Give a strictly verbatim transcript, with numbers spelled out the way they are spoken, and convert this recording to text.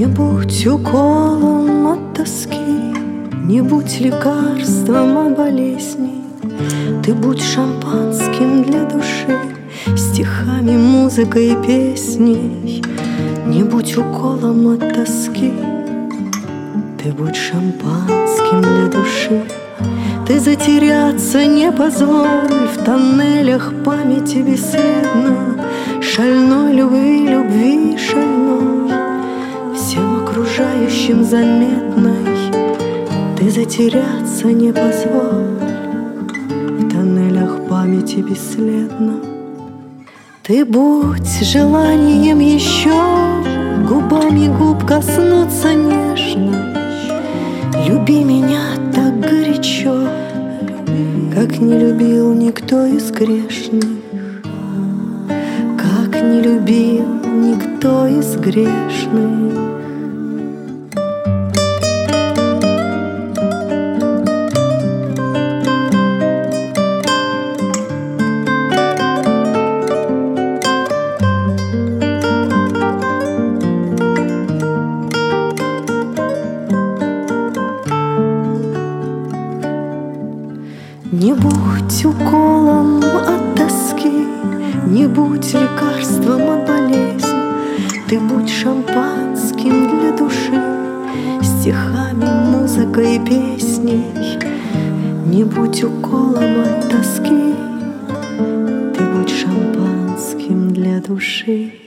Не будь уколом от тоски, не будь лекарством от болезней. Ты будь шампанским для души, стихами, музыкой и песней. Не будь уколом от тоски, ты будь шампанским для души. Ты затеряться не позволь в тоннелях памяти бесследно, шальной любви, любви шальной, всем окружающим заметной. Ты затеряться не позволь в тоннелях памяти бесследно. Ты будь желанием еще губами губ коснуться нежно. Люби меня так горячо, как не любил никто из грешных, как не любил никто из грешных. Не будь уколом от тоски, не будь лекарством от болезни. Ты будь шампанским для души, стихами, музыкой и песней. Не будь уколом от тоски, ты будь шампанским для души.